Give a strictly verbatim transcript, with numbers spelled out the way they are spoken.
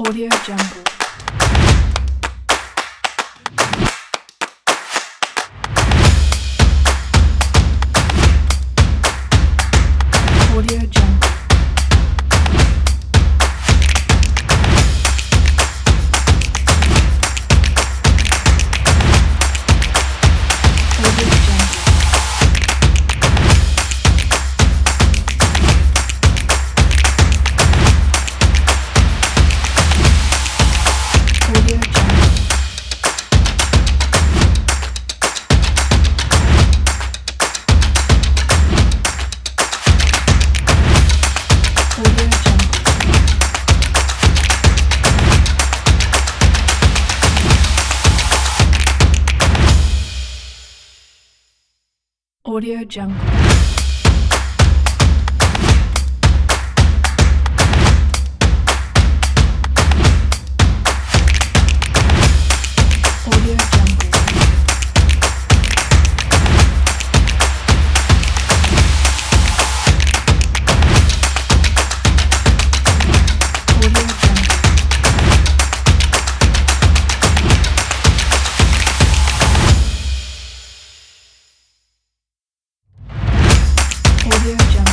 Audio Jungle. Audio Jungle. Audio Jungle. Audio Jungle. Audio Jungle. Audio Jungle. Audio Jungle. Audio Jungle. Audio Jungle.